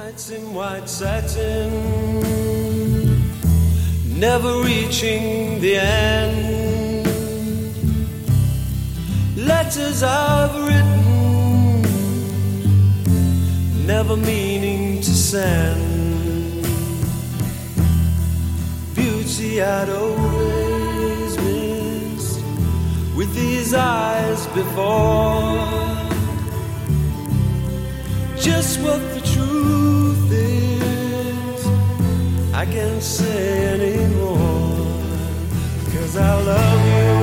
Nights in white satin, never reaching the end. Letters I've written, never meaning to send. Beauty I'd always missed with these eyes before. Just what the truth is, I can't say anymore. 'Cause I love you.